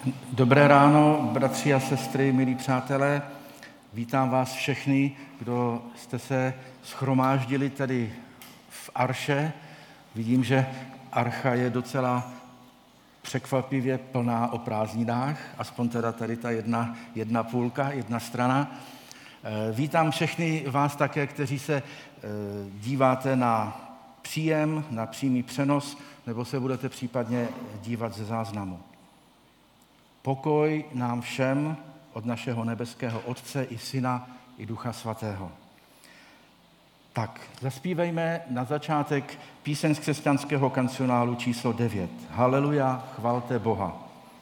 Dobré ráno, bratři a sestry, milí přátelé. Vítám vás všechny, kdo jste se shromáždili tady v Arše. Vidím, že Archa je docela překvapivě plná o prázdninách, aspoň teda tady ta jedna půlka, jedna strana. Vítám všechny vás také, kteří se díváte na příjem, na přímý přenos, nebo se budete případně dívat ze záznamu. Pokoj nám všem od našeho nebeského Otce i Syna i Ducha Svatého. Tak, zaspívejme na začátek píseň z křesťanského kancionálu číslo 9. Haleluja, chvalte Boha.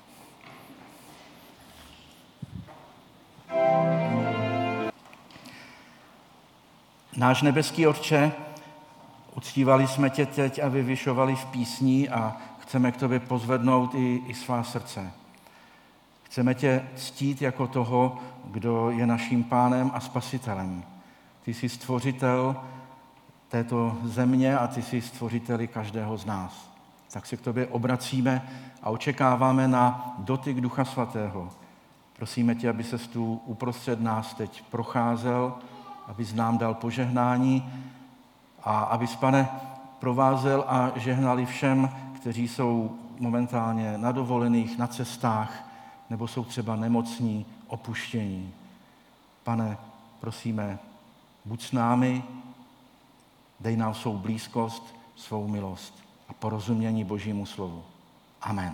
Náš nebeský Otče, uctívali jsme tě teď a vyvyšovali v písni a chceme k tobě pozvednout i svá srdce. Chceme tě ctít jako toho, kdo je naším pánem a spasitelem. Ty jsi stvořitel této země a ty jsi stvořiteli každého z nás. Tak se k tobě obracíme a očekáváme na dotyk Ducha Svatého. Prosíme tě, aby ses tu uprostřed nás teď procházel, abys nám dal požehnání a abys, Pane, provázel a žehnali všem, kteří jsou momentálně na dovolených, na cestách, nebo jsou třeba nemocní, opuštění. Pane, prosíme, buď s námi, dej nám svou blízkost, svou milost a porozumění Božímu slovu. Amen.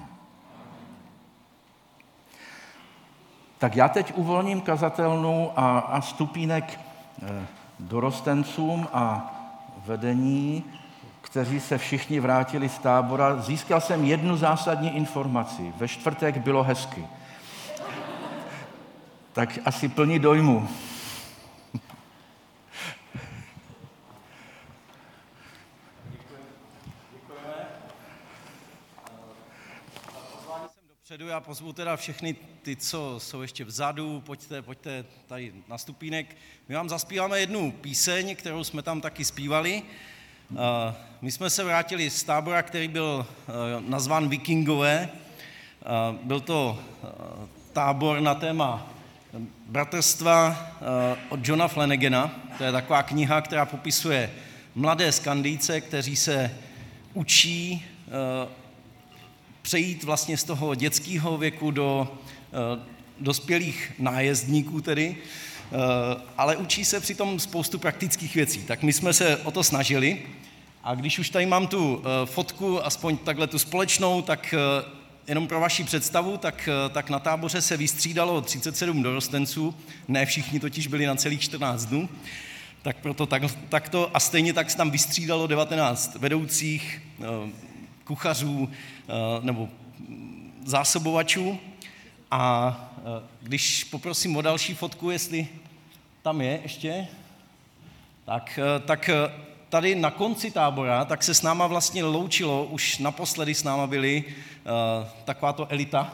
Tak já teď uvolním kazatelnu a stupínek dorostencům a vedení, kteří se všichni vrátili z tábora. Získal jsem jednu zásadní informaci. Ve čtvrtek bylo hezky. Tak asi plní dojmu. Děkujeme. Pozvání jsem dopředu, já pozvu teda všechny ty, co jsou ještě vzadu, pojďte tady na stupínek. My vám zaspíváme jednu píseň, kterou jsme tam taky zpívali. My jsme se vrátili z tábora, který byl nazván Vikingové. Byl to tábor na téma bratrstva od Johna Flanagana. To je taková kniha, která popisuje mladé Skandijce, kteří se učí přejít vlastně z toho dětského věku do dospělých nájezdníků tedy, ale učí se přitom spoustu praktických věcí. Tak my jsme se o to snažili a když už tady mám tu fotku, aspoň takhle tu společnou, tak jenom pro vaši představu, tak na táboře se vystřídalo 37 dorostenců, ne všichni totiž byli na celých 14 dnů, tak proto takto a stejně tak se tam vystřídalo 19 vedoucích, kuchařů nebo zásobovačů. A když poprosím o další fotku, jestli tam je ještě, tak tady na konci tábora, tak se s náma vlastně loučilo, už naposledy s náma byli takováto elita,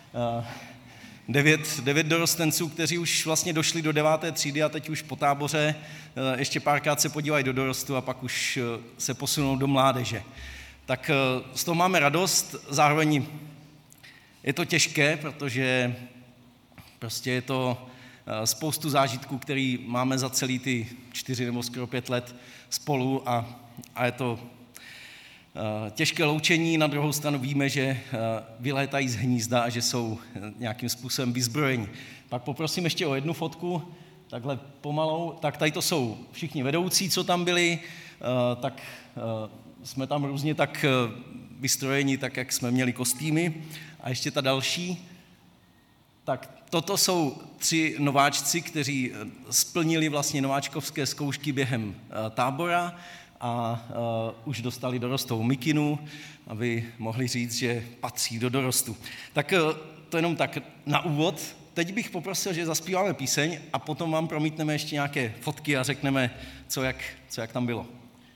9 dorostenců, kteří už vlastně došli do 9. třídy a teď už po táboře ještě párkrát se podívají do dorostu a pak už se posunou do mládeže. Tak z toho máme radost, zároveň je to těžké, protože prostě je to spoustu zážitků, který máme za celý ty 4 nebo skoro 5 let spolu a je to těžké loučení. Na druhou stranu víme, že vylétají z hnízda a že jsou nějakým způsobem vyzbrojeni. Pak poprosím ještě o jednu fotku, takhle pomalou. Tak tady to jsou všichni vedoucí, co tam byli, tak jsme tam různě tak vystrojeni, tak jak jsme měli kostýmy. A ještě ta další. Tak toto jsou 3 nováčci, kteří splnili vlastně nováčkovské zkoušky během tábora a už dostali dorostou mikinu, aby mohli říct, že patří do dorostu. Tak to jenom tak na úvod. Teď bych poprosil, že zaspíváme píseň a potom vám promítneme ještě nějaké fotky a řekneme, co jak tam bylo.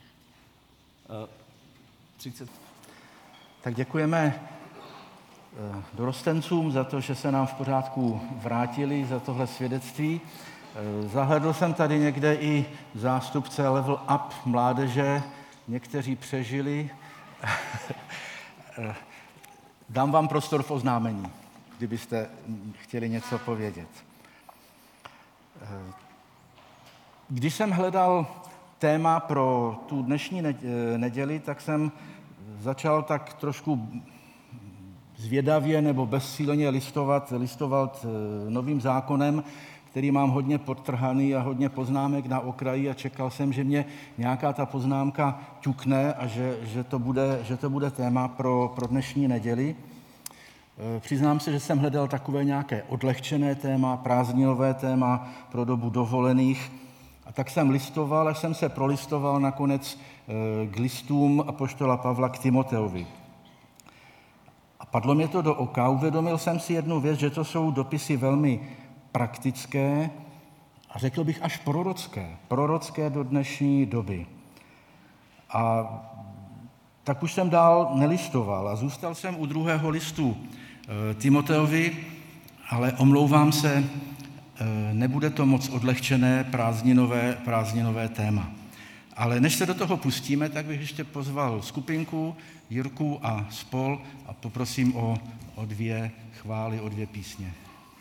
30. Tak děkujeme dorostencům za to, že se nám v pořádku vrátili, za tohle svědectví. Zahledl jsem tady někde i zástupce Level Up mládeže, někteří přežili. Dám vám prostor v oznámení. kdybyste chtěli něco povědět. Když jsem hledal téma pro tu dnešní neděli, tak jsem začal tak trošku zvědavě nebo bezcíleně listovat Novým zákonem, který mám hodně podtrhaný a hodně poznámek na okraji a čekal jsem, že mě nějaká ta poznámka ťukne a že to bude téma pro dnešní neděli. Přiznám se, že jsem hledal takové nějaké odlehčené téma, prázdninové téma pro dobu dovolených. A tak jsem listoval, až jsem se prolistoval nakonec k listům apoštola Pavla k Timoteovi. A padlo mě to do oka, uvědomil jsem si jednu věc, že to jsou dopisy velmi praktické a řekl bych až prorocké do dnešní doby. A tak už jsem dál nelistoval a zůstal jsem u druhého listu Timoteovi, ale omlouvám se, nebude to moc odlehčené prázdninové téma. Ale než se do toho pustíme, tak bych ještě pozval skupinku, Jirku a spol a poprosím o 2 chvály, o 2 písně.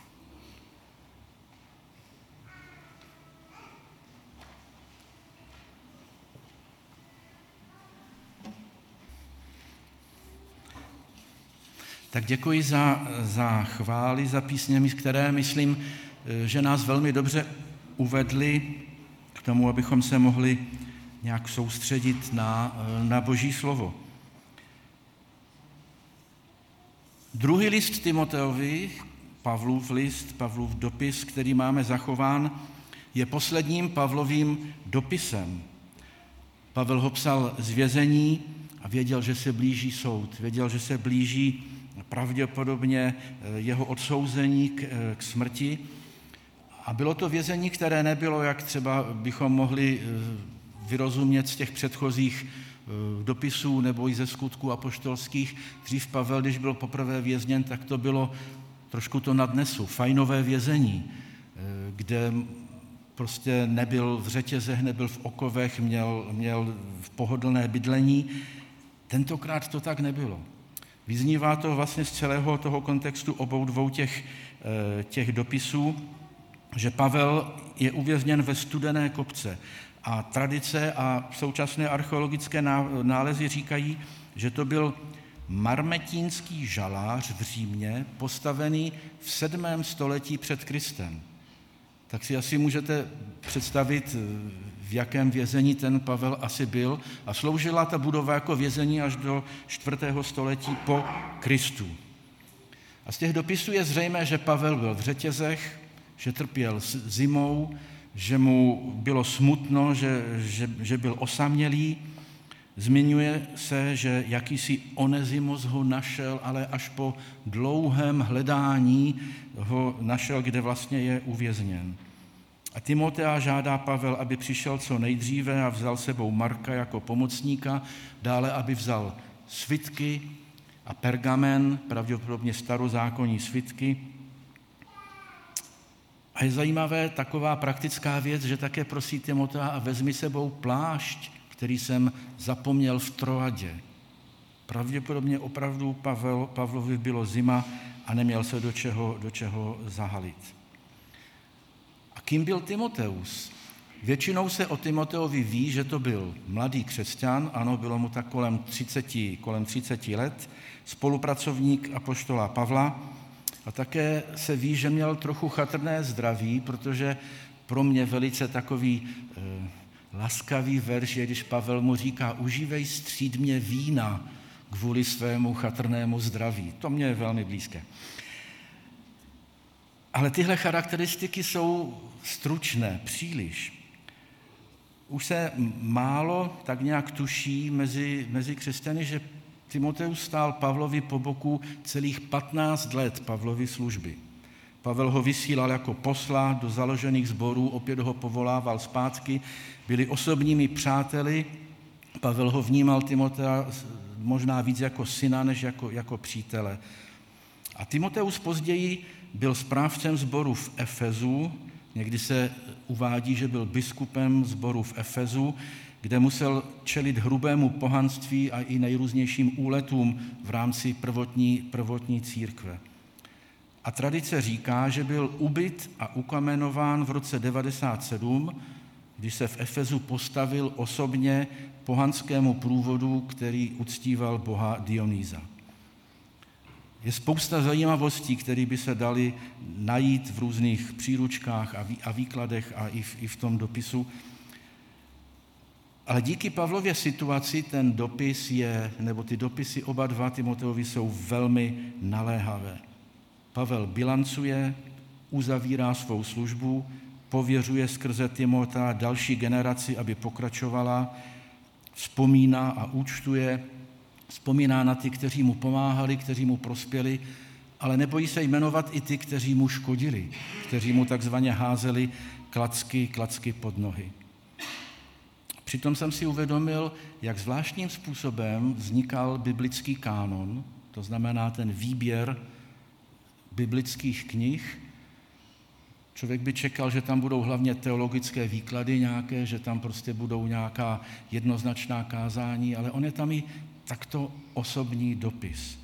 Tak děkuji za chvály, za písně, které myslím, že nás velmi dobře uvedly k tomu, abychom se mohli nějak soustředit na Boží slovo. Druhý list Timoteovi, Pavlův dopis, který máme zachován, je posledním Pavlovým dopisem. Pavel ho psal z vězení a věděl, že se blíží soud, věděl, že se blíží pravděpodobně jeho odsouzení k smrti. A bylo to vězení, které nebylo, jak třeba bychom mohli vyrozumět z těch předchozích dopisů nebo i ze skutků apoštolských. Dřív Pavel, když byl poprvé vězněn, tak to bylo, trošku to nadnesu, fajnové vězení, kde prostě nebyl v řetězech, nebyl v okovech, měl pohodlné bydlení. Tentokrát to tak nebylo. Vyznívá to vlastně z celého toho kontextu obou 2 těch dopisů, že Pavel je uvězněn ve studené kopce a tradice a současné archeologické nálezy říkají, že to byl marmetínský žalář v Římě, postavený v 7. století před Kristem. Tak si asi můžete představit, v jakém vězení ten Pavel asi byl. A sloužila ta budova jako vězení až do 4. století po Kristu. A z těch dopisů je zřejmé, že Pavel byl v řetězech, že trpěl zimou, že mu bylo smutno, že byl osamělý. Zmiňuje se, že jakýsi Onezimos ho našel, ale až po dlouhém hledání ho našel, kde vlastně je uvězněn. A Timotea žádá Pavel, aby přišel co nejdříve a vzal sebou Marka jako pomocníka, dále, aby vzal svitky a pergamen, pravděpodobně starozákonní svitky. A je zajímavé taková praktická věc, že také prosí Timotea a vezmi sebou plášť, který jsem zapomněl v Troadě. Pravděpodobně opravdu Pavlovi bylo zima a neměl se do čeho zahalit. A kým byl Timoteus? Většinou se o Timoteovi ví, že to byl mladý křesťan, ano, bylo mu tak kolem 30 let, spolupracovník apoštola Pavla a také se ví, že měl trochu chatrné zdraví, protože pro mě velice takový laskavý verš je, když Pavel mu říká, užívej střídmě vína kvůli svému chatrnému zdraví. To mě je velmi blízké. Ale tyhle charakteristiky jsou stručné, příliš. Už se málo tak nějak tuší mezi křesťany, že Timoteus stál Pavlovi po boku celých 15 let Pavlovy služby. Pavel ho vysílal jako posla do založených sborů, opět ho povolával zpátky, byli osobními přáteli. Pavel ho vnímal Timotea možná víc jako syna, než jako přítele. A Timoteus později byl správcem sboru v Efezu, někdy se uvádí, že byl biskupem sboru v Efezu, kde musel čelit hrubému pohanství a i nejrůznějším úletům v rámci prvotní církve. A tradice říká, že byl ubyt a ukamenován v roce 97, když se v Efezu postavil osobně pohanskému průvodu, který uctíval boha Dionýsa. Je spousta zajímavostí, které by se daly najít v různých příručkách a výkladech a i v tom dopisu. Ale díky Pavlově situaci ten dopis nebo ty dopisy oba dva Timoteovi jsou velmi naléhavé. Pavel bilancuje, uzavírá svou službu, pověřuje skrze Timota další generaci, aby pokračovala, vzpomíná a účtuje, vzpomíná na ty, kteří mu pomáhali, kteří mu prospěli, ale nebojí se jmenovat i ty, kteří mu škodili, kteří mu takzvaně házeli klacky pod nohy. Přitom jsem si uvědomil, jak zvláštním způsobem vznikal biblický kánon, to znamená ten výběr biblických knih. Člověk by čekal, že tam budou hlavně teologické výklady nějaké, že tam prostě budou nějaká jednoznačná kázání, ale on je tam i takto osobní dopis.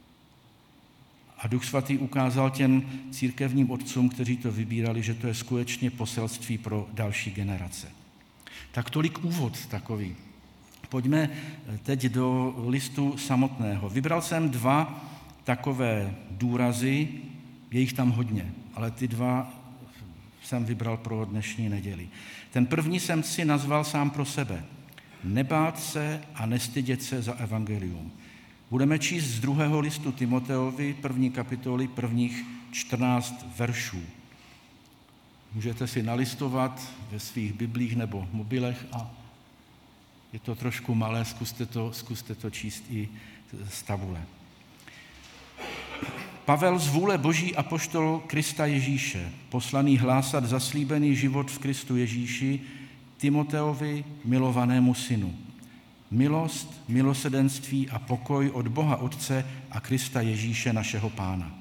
A Duch Svatý ukázal těm církevním otcům, kteří to vybírali, že to je skutečně poselství pro další generace. Tak tolik úvod takový. Pojďme teď do listu samotného. Vybral jsem 2 takové důrazy, je jich tam hodně, ale ty 2 jsem vybral pro dnešní neděli. Ten první jsem si nazval sám pro sebe. Nebát se a nestydět se za evangelium. Budeme číst z 2. listu Timoteovi, 1. kapitoly, prvních 14 veršů. Můžete si nalistovat ve svých biblích nebo mobilech a je to trošku malé, zkuste to číst i z tabule. Pavel z vůle Boží apoštol Krista Ježíše, poslaný hlásat zaslíbený život v Kristu Ježíši, Timoteovi, milovanému synu. Milost, milosrdenství a pokoj od Boha Otce a Krista Ježíše, našeho Pána.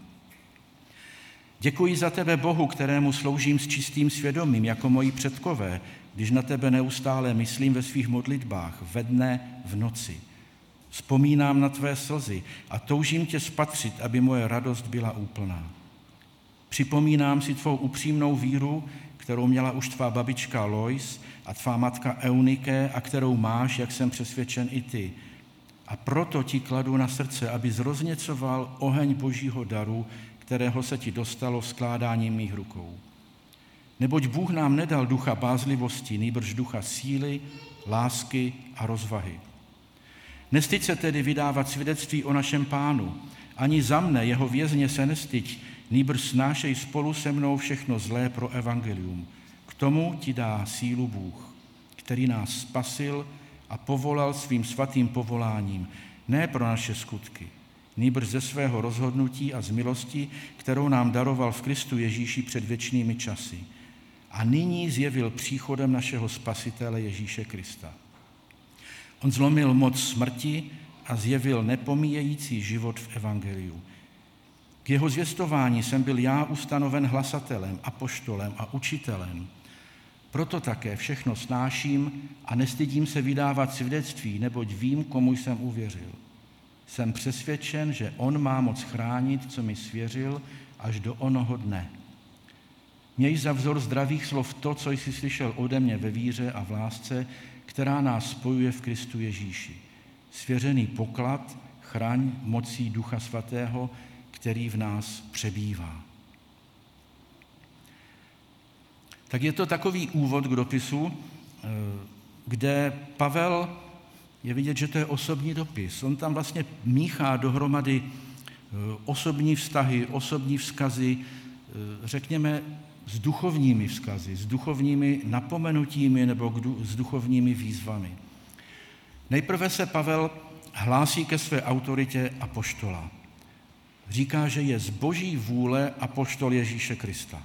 Děkuji za tebe, Bohu, kterému sloužím s čistým svědomím, jako moji předkové, když na tebe neustále myslím ve svých modlitbách, ve dne, v noci. Vzpomínám na tvé slzy a toužím tě spatřit, aby moje radost byla úplná. Připomínám si tvou upřímnou víru, kterou měla už tvá babička Lois a tvá matka Eunike a kterou máš, jak jsem přesvědčen, i ty. A proto ti kladu na srdce, aby zrozněcoval oheň Božího daru, kterého se ti dostalo skládáním mých rukou. Neboť Bůh nám nedal ducha bázlivosti, nýbrž ducha síly, lásky a rozvahy. Nestyď se tedy vydávat svědectví o našem Pánu, ani za mne, jeho vězně, se nestyď, nýbrž snášej spolu se mnou všechno zlé pro evangelium. K tomu ti dá sílu Bůh, který nás spasil a povolal svým svatým povoláním, ne pro naše skutky, nýbrž ze svého rozhodnutí a z milosti, kterou nám daroval v Kristu Ježíši před věčnými časy. A nyní zjevil příchodem našeho Spasitele Ježíše Krista. On zlomil moc smrti a zjevil nepomíjející život v evangeliu. K jeho zvěstování jsem byl já ustanoven hlasatelem, apoštolem a učitelem. Proto také všechno snáším a nestydím se vydávat svědectví, neboť vím, komu jsem uvěřil. Jsem přesvědčen, že on má moc chránit, co mi svěřil, až do onoho dne. Měj za vzor zdravých slov to, co jsi slyšel ode mě ve víře a v lásce, která nás spojuje v Kristu Ježíši. Svěřený poklad chraň mocí Ducha Svatého, který v nás přebývá. Tak je to takový úvod k dopisu, kde Pavel, je vidět, že to je osobní dopis. On tam vlastně míchá dohromady osobní vztahy, osobní vzkazy, řekněme, s duchovními vzkazy, s duchovními napomenutími nebo s duchovními výzvami. Nejprve se Pavel hlásí ke své autoritě apoštola. Říká, že je z Boží vůle apoštol Ježíše Krista.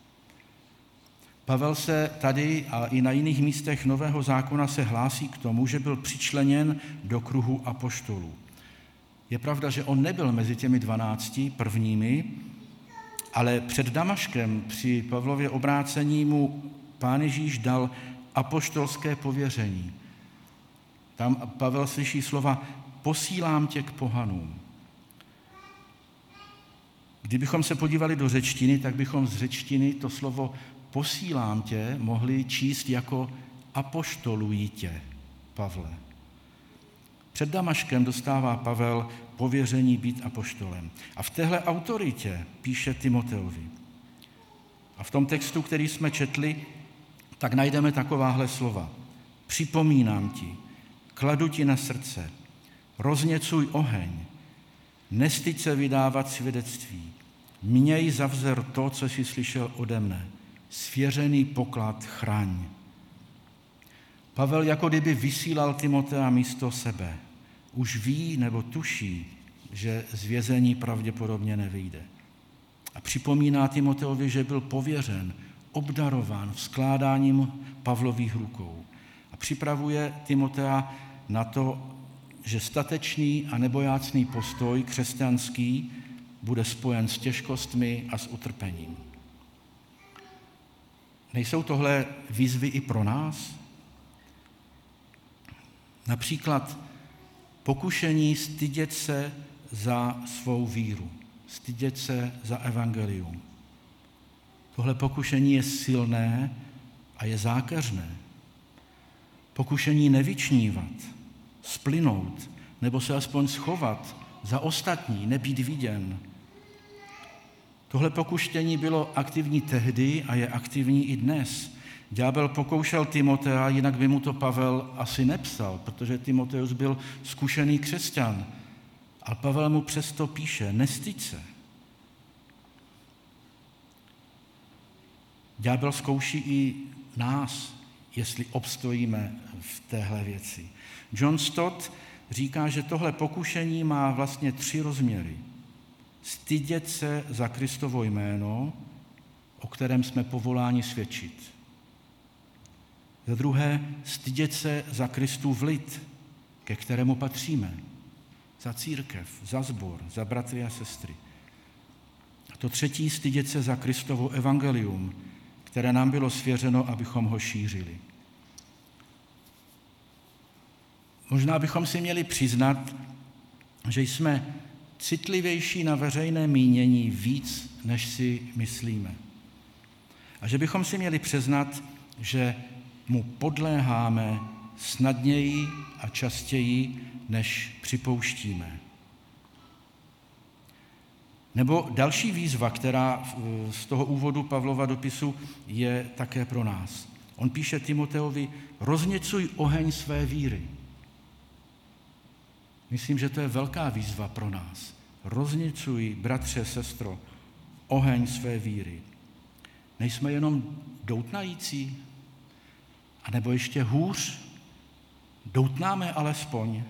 Pavel se tady a i na jiných místech Nového zákona se hlásí k tomu, že byl přičleněn do kruhu apoštolů. Je pravda, že on nebyl mezi těmi 12 prvními, ale před Damaškem při Pavlově obrácení mu Pán Ježíš dal apoštolské pověření. Tam Pavel slyší slova: posílám tě k pohanům. Kdybychom se podívali do řečtiny, tak bychom z řečtiny to slovo posílám tě mohli číst jako apoštoluji tě, Pavle. Před Damaškem dostává Pavel pověření být apoštolem. A v téhle autoritě píše Timoteovi. A v tom textu, který jsme četli, tak najdeme takováhle slova. Připomínám ti, kladu ti na srdce, rozněcuj oheň, nestyď se vydávat svědectví, měj za vzor to, co jsi slyšel ode mne, svěřený poklad chraň. Pavel jako kdyby vysílal Timotea místo sebe. Už ví nebo tuší, že z vězení pravděpodobně nevyjde. A připomíná Timoteovi, že byl pověřen, obdarován skládáním Pavlových rukou. A připravuje Timotea na to, že statečný a nebojácný postoj křesťanský bude spojen s těžkostmi a s utrpením. Nejsou tohle výzvy i pro nás? Například pokušení stydět se za svou víru, stydět se za evangelium. Tohle pokušení je silné a je zákeřné. Pokušení nevyčnívat, splynout nebo se aspoň schovat za ostatní, nebýt viděn. Tohle pokušení bylo aktivní tehdy a je aktivní i dnes. Ďábel pokoušel Timotea, jinak by mu to Pavel asi nepsal, protože Timoteus byl zkušený křesťan. A Pavel mu přesto píše, nestyď se. Ďábel zkouší i nás, jestli obstojíme v téhle věci. John Stott říká, že tohle pokušení má vlastně 3 rozměry. Stydět se za Kristovo jméno, o kterém jsme povoláni svědčit. Za druhé, stydět se za Kristův lid, ke kterému patříme. Za církev, za sbor, za bratry a sestry. A to třetí, stydět se za Kristovo evangelium, které nám bylo svěřeno, abychom ho šířili. Možná bychom si měli přiznat, že jsme citlivější na veřejné mínění víc, než si myslíme. A že bychom si měli přiznat, že mu podléháme snadněji a častěji, než připouštíme. Nebo další výzva, která z toho úvodu Pavlova dopisu je také pro nás. On píše Timoteovi, rozněcuj oheň své víry. Myslím, že to je velká výzva pro nás. Rozněcuj, bratře, sestro, oheň své víry. Nejsme jenom doutnající, anebo ještě hůř, doutnáme alespoň.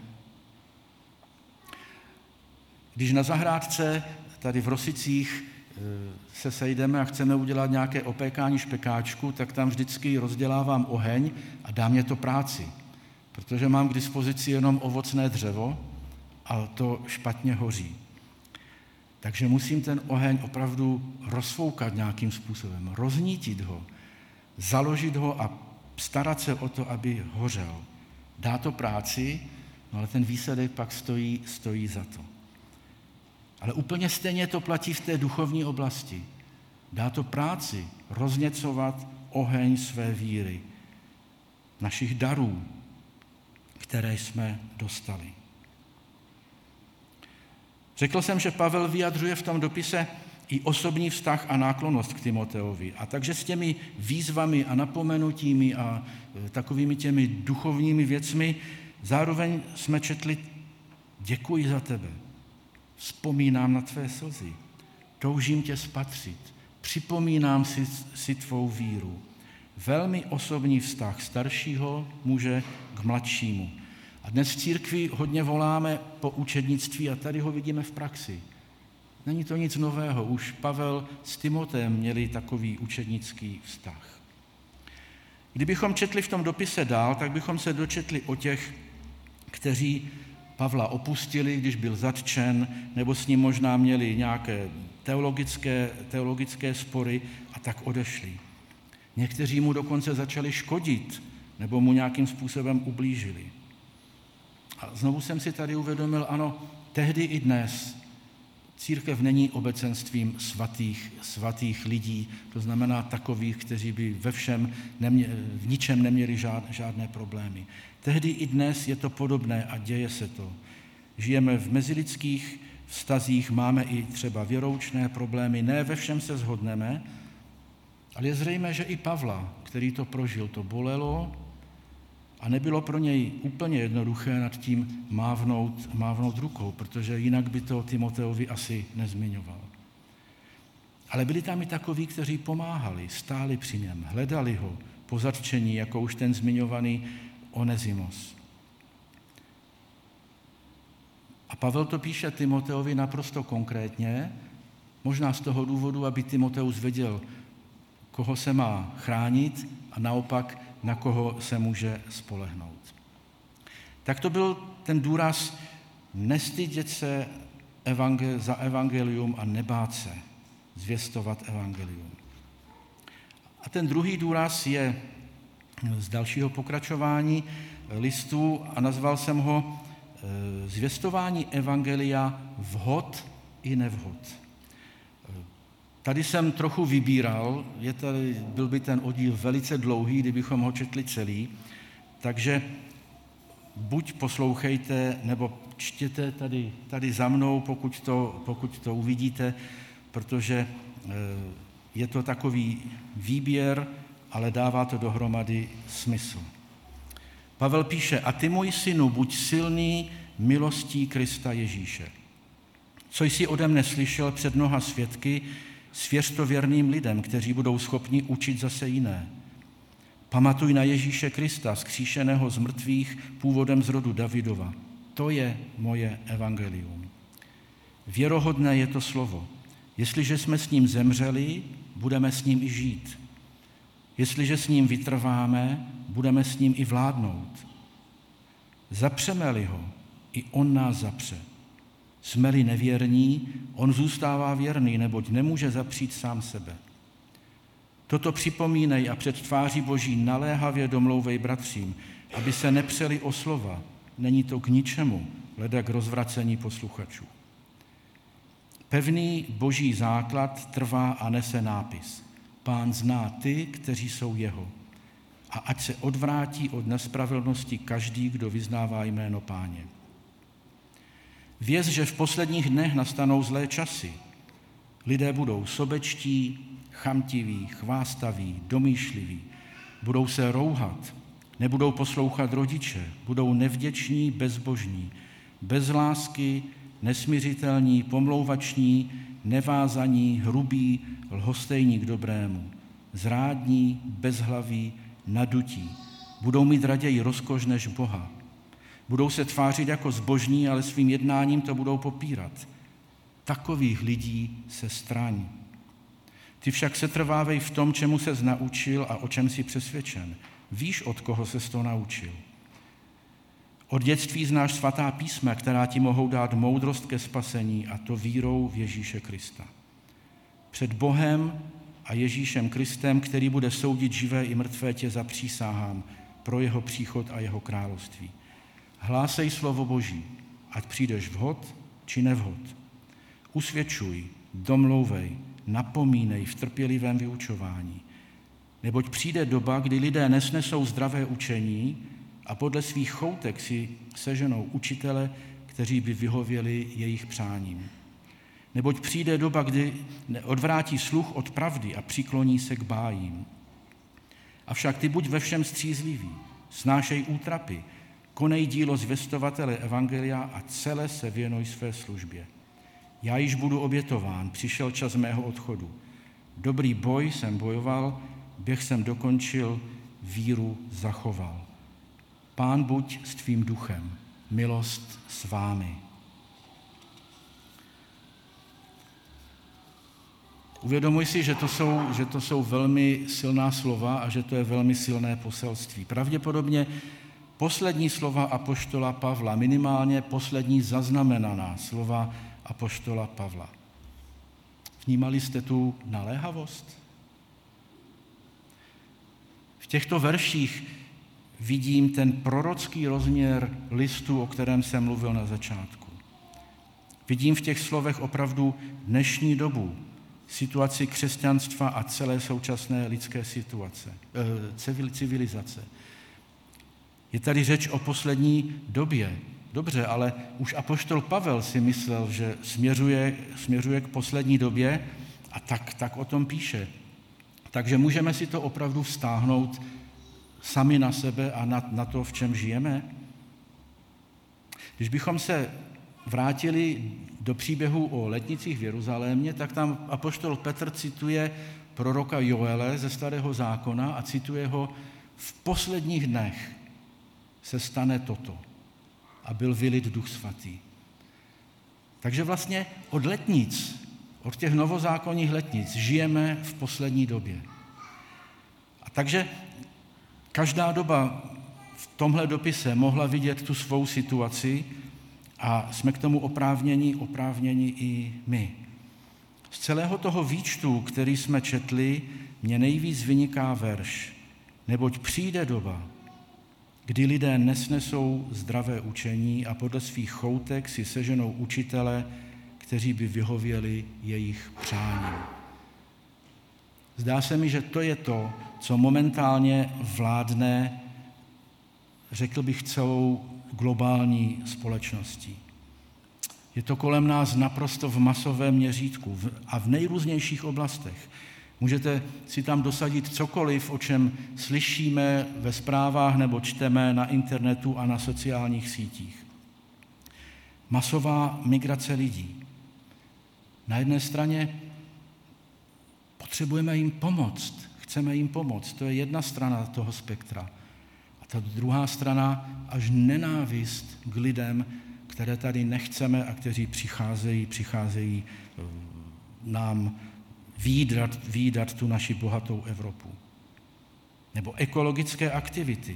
Když na zahrádce tady v Rosicích se sejdeme a chceme udělat nějaké opékání špekáčku, tak tam vždycky rozdělávám oheň a dá mě to práci, protože mám k dispozici jenom ovocné dřevo a to špatně hoří. Takže musím ten oheň opravdu rozfoukat nějakým způsobem, roznítit ho, založit ho a starat se o to, aby hořel. Dá to práci, no ale ten výsledek pak stojí za to. Ale úplně stejně to platí v té duchovní oblasti. Dá to práci rozněcovat oheň své víry, našich darů, které jsme dostali. Řekl jsem, že Pavel vyjadřuje v tom dopise i osobní vztah a náklonnost k Timoteovi. A takže s těmi výzvami a napomenutími a takovými těmi duchovními věcmi zároveň jsme četli, děkuji za tebe, vzpomínám na tvé slzy, toužím tě spatřit, připomínám si tvou víru. Velmi osobní vztah staršího muže k mladšímu. A dnes v církvi hodně voláme po učednictví a tady ho vidíme v praxi. Není to nic nového, už Pavel s Timoteem měli takový učednický vztah. Kdybychom četli v tom dopise dál, tak bychom se dočetli o těch, kteří Pavla opustili, když byl zatčen, nebo s ním možná měli nějaké teologické spory a tak odešli. Někteří mu dokonce začali škodit, nebo mu nějakým způsobem ublížili. A znovu jsem si tady uvědomil, ano, tehdy i dnes Církev není obecenstvím svatých lidí, to znamená takových, kteří by v ničem neměli žádné problémy. Tehdy i dnes je to podobné a děje se to. Žijeme v mezilidských vztazích, máme i třeba věroučné problémy, ne ve všem se shodneme, ale je zřejmé, že i Pavla, který to prožil, to bolelo a nebylo pro něj úplně jednoduché nad tím mávnout rukou, protože jinak by to Timoteovi asi nezmiňoval. Ale byli tam i takoví, kteří pomáhali, stáli při něm, hledali ho po zatčení, jako už ten zmiňovaný Onezimos. A Pavel to píše Timoteovi naprosto konkrétně, možná z toho důvodu, aby Timoteus věděl, koho se má chránit a naopak, na koho se může spolehnout. Tak to byl ten důraz nestydět se za evangelium a nebát se zvěstovat evangelium. A ten druhý důraz je z dalšího pokračování listu a nazval jsem ho zvěstování evangelia vhod i nevhod. Tady jsem trochu vybíral, byl by ten oddíl velice dlouhý, kdybychom ho četli celý, takže buď poslouchejte, nebo čtěte tady za mnou, pokud to uvidíte, protože je to takový výběr, ale dává to dohromady smysl. Pavel píše, a ty, můj synu, buď silný milostí Krista Ježíše. Co jsi ode mne slyšel před mnoha svědky, svěř to věrným lidem, kteří budou schopni učit zase jiné. Pamatuj na Ježíše Krista, vzkříšeného z mrtvých, původem z rodu Davidova. To je moje evangelium. Věrohodné je to slovo. Jestliže jsme s ním zemřeli, budeme s ním i žít. Jestliže s ním vytrváme, budeme s ním i vládnout. Zapřeme-li ho, i on nás zapře. Jsme-li nevěrní, on zůstává věrný, neboť nemůže zapřít sám sebe. Toto připomínej a před tváří Boží naléhavě domlouvej bratřím, aby se nepřeli o slova. Není to k ničemu, leda k rozvracení posluchačů. Pevný Boží základ trvá a nese nápis. Pán zná ty, kteří jsou jeho. A ať se odvrátí od nespravedlnosti každý, kdo vyznává jméno Páně. Věz, že v posledních dnech nastanou zlé časy. Lidé budou sobečtí, chamtiví, chvástaví, domýšliví. Budou se rouhat, nebudou poslouchat rodiče, budou nevděční, bezbožní, bez lásky, nesmiřitelní, pomlouvační, nevázaní, hrubí, lhostejní k dobrému, zrádní, bezhlaví, nadutí. Budou mít raději rozkoš než Boha. Budou se tvářit jako zbožní, ale svým jednáním to budou popírat. Takových lidí se straň. Ty však setrvávej v tom, čemu ses naučil a o čem jsi přesvědčen. Víš, od koho ses to naučil. Od dětství znáš svatá písma, která ti mohou dát moudrost ke spasení, a to vírou v Ježíše Krista. Před Bohem a Ježíšem Kristem, který bude soudit živé i mrtvé, tě zapřísahám pro jeho příchod a jeho království. Hlásej slovo Boží, ať přijdeš vhod či nevhod. Usvědčuj, domlouvej, napomínej v trpělivém vyučování. Neboť přijde doba, kdy lidé nesnesou zdravé učení a podle svých choutek si seženou učitele, kteří by vyhověli jejich přáním. Neboť přijde doba, kdy odvrátí sluch od pravdy a přikloní se k bájím. Avšak ty buď ve všem střízlivý, snášej útrapy, konej dílo zvěstovatele evangelia a celé se věnuj své službě. Já již budu obětován, přišel čas mého odchodu. Dobrý boj jsem bojoval, běh jsem dokončil, víru zachoval. Pán buď s tvým duchem, milost s vámi. Uvědomuj si, že to jsou velmi silná slova a že to je velmi silné poselství. Pravděpodobně poslední slova apoštola Pavla, minimálně poslední zaznamenaná slova apoštola Pavla. Vnímali jste tu naléhavost? V těchto verších vidím ten prorocký rozměr listu, o kterém jsem mluvil na začátku. Vidím v těch slovech opravdu dnešní dobu, situaci křesťanstva a celé současné lidské civilizace. Je tady řeč o poslední době. Dobře, ale už apoštol Pavel si myslel, že směřuje k poslední době a tak o tom píše. Takže můžeme si to opravdu vztáhnout sami na sebe a na to, v čem žijeme. Když bychom se vrátili do příběhu o letnicích v Jeruzalémě, tak tam apoštol Petr cituje proroka Joele ze Starého zákona a cituje ho: v posledních dnech se stane toto a byl vylit Duch Svatý. Takže vlastně od letnic, od těch novozákonních letnic žijeme v poslední době. A takže každá doba v tomhle dopise mohla vidět tu svou situaci a jsme k tomu oprávněni i my. Z celého toho výčtu, který jsme četli, mě nejvíc vyniká verš: neboť přijde doba, kdy lidé nesnesou zdravé učení a podle svých choutek si seženou učitele, kteří by vyhověli jejich přáním. Zdá se mi, že to je to, co momentálně vládne, řekl bych, celou globální společností. Je to kolem nás naprosto v masovém měřítku a v nejrůznějších oblastech. Můžete si tam dosadit cokoliv, o čem slyšíme ve zprávách nebo čteme na internetu a na sociálních sítích. Masová migrace lidí. Na jedné straně potřebujeme jim pomoct, chceme jim pomoct, to je jedna strana toho spektra. A ta druhá strana až nenávist k lidem, které tady nechceme a kteří přicházejí nám výdat tu naši bohatou Evropu. Nebo ekologické aktivity.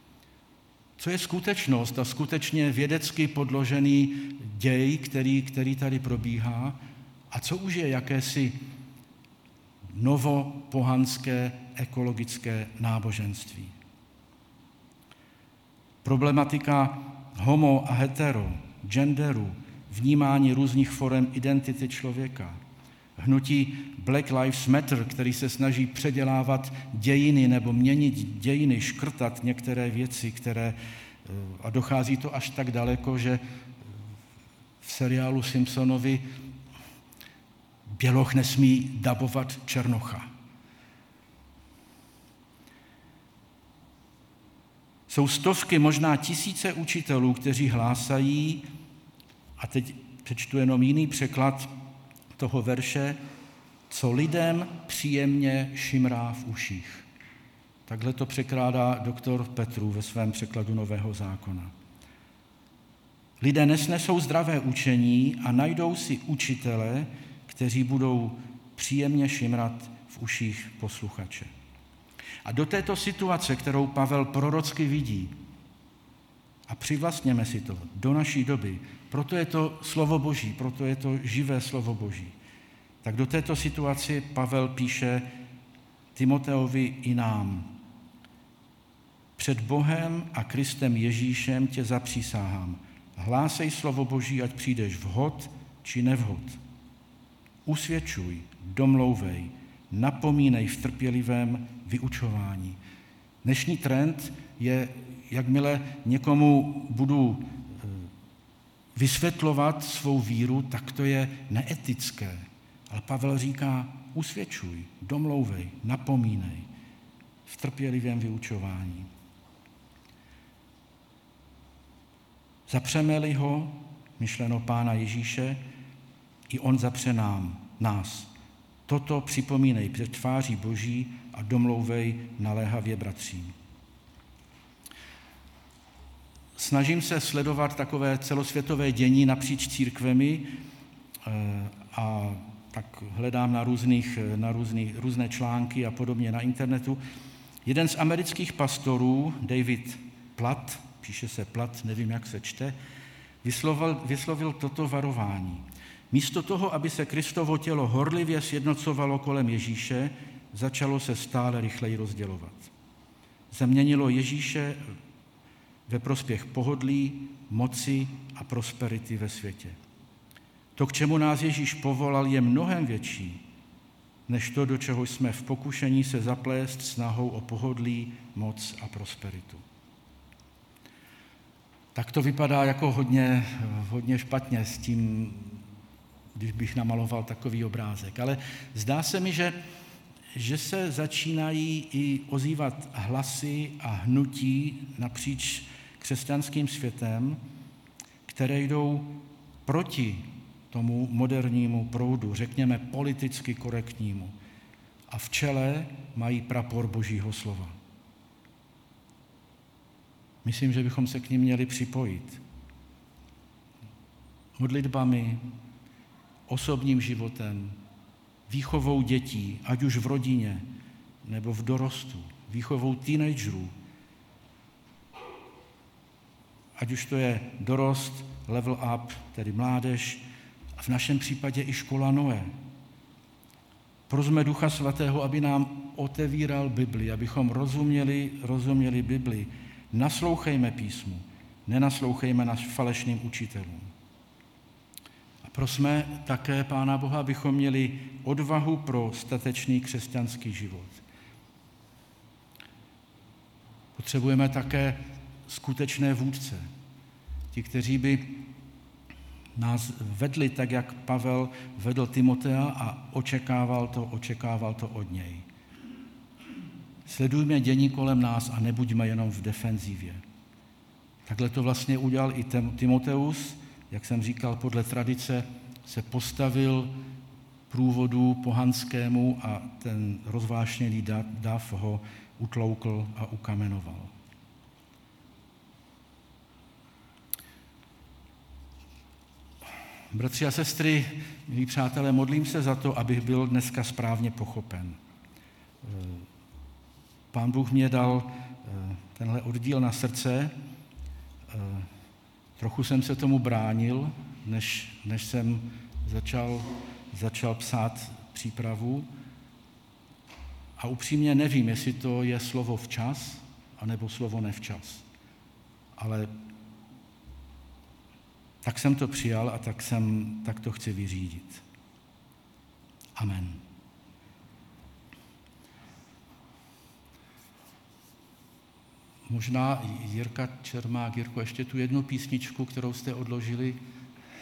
Co je skutečnost a skutečně vědecky podložený děj, který tady probíhá, a co už je jakési novopohanské ekologické náboženství. Problematika homo a hetero, genderu, vnímání různých forem identity člověka, hnutí Black Lives Matter, který se snaží předělávat dějiny nebo měnit dějiny, škrtat některé věci, a dochází to až tak daleko, že v seriálu Simpsonovi Běloch nesmí dabovat Černocha. Jsou stovky, možná tisíce učitelů, kteří hlásají, a teď přečtu jenom jiný překlad toho verše, co lidem příjemně šimrá v uších. Takhle to překládá doktor Petru ve svém překladu Nového zákona. Lidé nesnesou zdravé učení a najdou si učitele, kteří budou příjemně šimrat v uších posluchače. A do této situace, kterou Pavel prorocky vidí, a přivlastněme si to do naší doby, proto je to slovo Boží, proto je to živé slovo Boží, tak do této situace Pavel píše Timoteovi i nám. Před Bohem a Kristem Ježíšem tě zapřísáhám. Hlásej slovo Boží, ať přijdeš vhod či nevhod. Usvědčuj, domlouvej, napomínej v trpělivém vyučování. Dnešní trend je, jakmile někomu budu vysvětlovat svou víru, tak to je neetické. Ale Pavel říká, usvědčuj, domlouvej, napomínej v trpělivém vyučování. Zapřeme-li ho, myšleno Pána Ježíše, i on zapře nás. Toto připomínej před tváří Boží a domlouvej naléhavě bratřím. Snažím se sledovat takové celosvětové dění napříč církvemi a tak hledám na různé články a podobně na internetu. Jeden z amerických pastorů, David Platt, píše se Platt, nevím, jak se čte, vyslovil toto varování. Místo toho, aby se Kristovo tělo horlivě sjednocovalo kolem Ježíše, začalo se stále rychleji rozdělovat. Zaměnilo Ježíše ve prospěch pohodlí, moci a prosperity ve světě. To, k čemu nás Ježíš povolal, je mnohem větší, než to, do čeho jsme v pokušení se zaplést snahou o pohodlí, moc a prosperitu. Tak to vypadá jako hodně špatně s tím, když bych namaloval takový obrázek. Ale zdá se mi, že se začínají i ozývat hlasy a hnutí napříč křesťanským světem, které jdou proti tomu modernímu proudu, řekněme politicky korektnímu. A v čele mají prapor Božího slova. Myslím, že bychom se k nim měli připojit. Modlitbami, osobním životem, výchovou dětí, ať už v rodině nebo v dorostu, výchovou teenagerů, ať už to je dorost, level up, tedy mládež, a v našem případě i škola Noé. Prosme Ducha Svatého, aby nám otevíral Bibli, abychom rozuměli Bibli. Naslouchejme písmu, nenaslouchejme falešným učitelům. A prosme také Pána Boha, abychom měli odvahu pro statečný křesťanský život. Potřebujeme také skutečné vůdce, ti, kteří by nás vedli tak, jak Pavel vedl Timotea a očekával to od něj. Sledujme dění kolem nás a nebuďme jenom v defenzivě. Takhle to vlastně udělal i Timoteus, jak jsem říkal, podle tradice se postavil průvodu pohanskému a ten rozvášněný dav ho utloukl a ukamenoval. Bratři a sestry, milí přátelé, modlím se za to, abych byl dneska správně pochopen. Pán Bůh mě dal tenhle oddíl na srdce. Trochu jsem se tomu bránil, než jsem začal psát přípravu. A upřímně nevím, jestli to je slovo včas, anebo slovo nevčas. Ale tak jsem to přijal a tak to chci vyřídit. Amen. Možná Jirka Čermák, Jirko, ještě tu jednu písničku, kterou jste odložili,